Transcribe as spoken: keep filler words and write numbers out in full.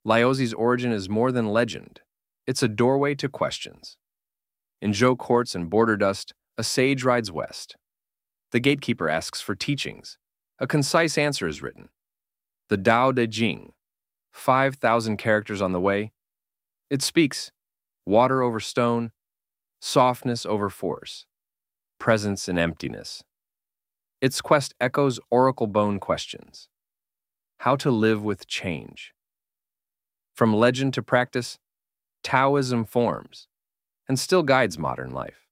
Laozi's origin is more than legend. It's a doorway to questions. In Zhou courts and border dust, a sage rides west. The gatekeeper asks for teachings. A concise answer is written. The Tao Te Ching, five thousand characters on the way. It speaks water over stone, softness over force, presence in emptiness. Its quest echoes oracle bone questions. How to live with change. From legend to practice, Taoism forms and still guides modern life.